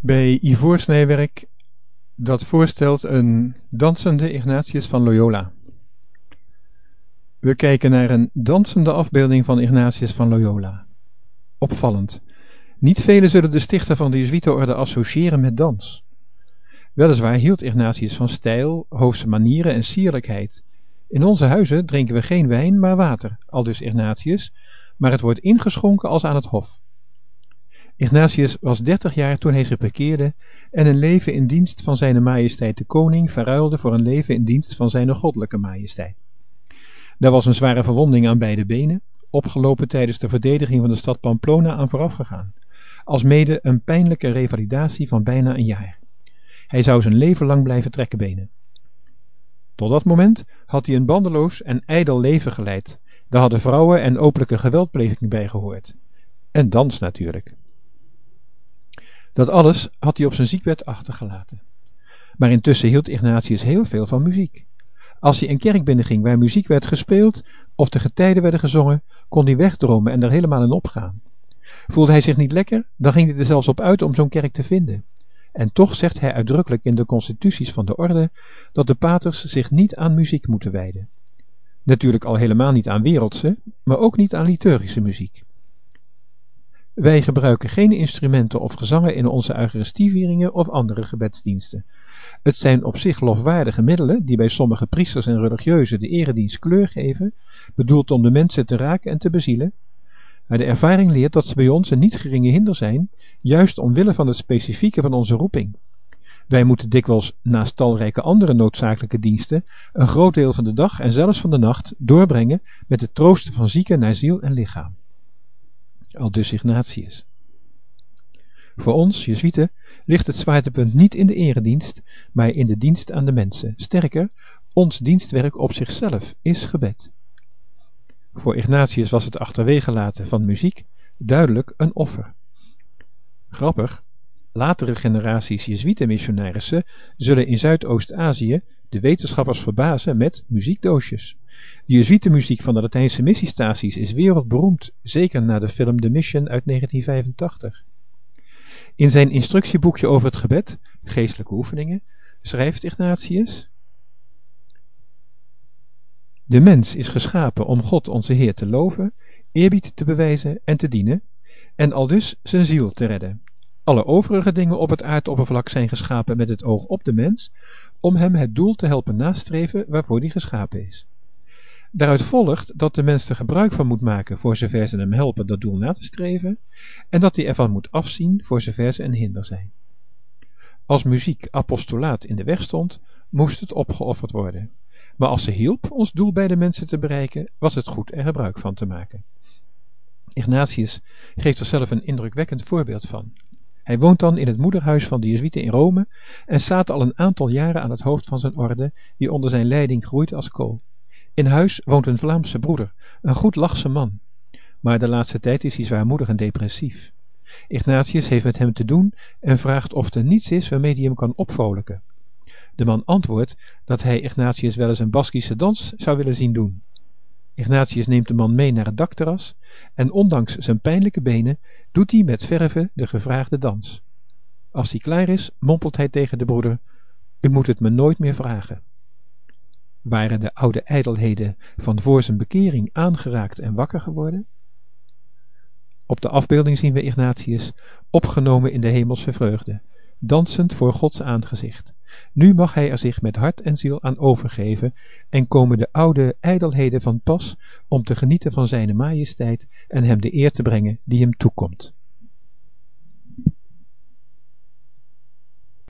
bij ivoorsnijwerk dat voorstelt een dansende Ignatius van Loyola. We kijken naar een dansende afbeelding van Ignatius van Loyola. Opvallend. Niet velen zullen de stichter van de Jezuïetenorde associëren met dans. Weliswaar hield Ignatius van stijl, hoofdse manieren en sierlijkheid. In onze huizen drinken we geen wijn, maar water, aldus Ignatius, maar het wordt ingeschonken als aan het hof. Ignatius was 30 jaar toen hij zich bekeerde en een leven in dienst van zijne majesteit de koning verruilde voor een leven in dienst van zijne goddelijke majesteit. Daar was een zware verwonding aan beide benen, opgelopen tijdens de verdediging van de stad Pamplona aan voorafgegaan, alsmede een pijnlijke revalidatie van bijna een jaar. Hij zou zijn leven lang blijven trekkenbenen. Tot dat moment had hij een bandeloos en ijdel leven geleid. Daar hadden vrouwen en openlijke geweldpleging bij gehoord. En dans natuurlijk. Dat alles had hij op zijn ziekbed achtergelaten. Maar intussen hield Ignatius heel veel van muziek. Als hij een kerk binnenging waar muziek werd gespeeld of de getijden werden gezongen, kon hij wegdromen en er helemaal in opgaan. Voelde hij zich niet lekker, dan ging hij er zelfs op uit om zo'n kerk te vinden. En toch zegt hij uitdrukkelijk in de constituties van de orde dat de paters zich niet aan muziek moeten wijden. Natuurlijk al helemaal niet aan wereldse, maar ook niet aan liturgische muziek. Wij gebruiken geen instrumenten of gezangen in onze eucharistievieringen of andere gebedsdiensten. Het zijn op zich lofwaardige middelen die bij sommige priesters en religieuzen de eredienst kleur geven, bedoeld om de mensen te raken en te bezielen. Maar de ervaring leert dat ze bij ons een niet geringe hinder zijn, juist omwille van het specifieke van onze roeping. Wij moeten dikwijls, naast talrijke andere noodzakelijke diensten, een groot deel van de dag en zelfs van de nacht doorbrengen met het troosten van zieken naar ziel en lichaam. Aldus Ignatius. Voor ons, Jezuïeten, ligt het zwaartepunt niet in de eredienst, maar in de dienst aan de mensen. Sterker, ons dienstwerk op zichzelf is gebed. Voor Ignatius was het achterwege laten van muziek duidelijk een offer. Grappig, latere generaties Jezuïetenmissionarissen zullen in Zuidoost-Azië de wetenschappers verbazen met muziekdoosjes. De Jezuïetenmuziek van de Latijnse missiestaties is wereldberoemd, zeker na de film The Mission uit 1985. In zijn instructieboekje over het gebed, geestelijke oefeningen, schrijft Ignatius: de mens is geschapen om God onze Heer te loven, eerbied te bewijzen en te dienen, en aldus zijn ziel te redden. Alle overige dingen op het aardoppervlak zijn geschapen met het oog op de mens, om hem het doel te helpen nastreven waarvoor die geschapen is. Daaruit volgt dat de mens er gebruik van moet maken voor zover ze hem helpen dat doel na te streven, en dat hij ervan moet afzien voor zover ze een hinder zijn. Als muziek apostolaat in de weg stond, moest het opgeofferd worden. Maar als ze hielp ons doel bij de mensen te bereiken, was het goed er gebruik van te maken. Ignatius geeft er zelf een indrukwekkend voorbeeld van. Hij woont dan in het moederhuis van de Jezuïeten in Rome en staat al een aantal jaren aan het hoofd van zijn orde, die onder zijn leiding groeit als kool. In huis woont een Vlaamse broeder, een goed lachse man. Maar de laatste tijd is hij zwaarmoedig en depressief. Ignatius heeft met hem te doen en vraagt of er niets is waarmee hij hem kan opvrolijken. De man antwoordt dat hij Ignatius wel eens een Baskische dans zou willen zien doen. Ignatius neemt de man mee naar het dakterras en ondanks zijn pijnlijke benen doet hij met verve de gevraagde dans. Als hij klaar is, mompelt hij tegen de broeder: u moet het me nooit meer vragen. Waren de oude ijdelheden van voor zijn bekering aangeraakt en wakker geworden? Op de afbeelding zien we Ignatius opgenomen in de hemelse vreugde, dansend voor Gods aangezicht. Nu mag hij er zich met hart en ziel aan overgeven en komen de oude ijdelheden van pas om te genieten van zijne majesteit en hem de eer te brengen die hem toekomt.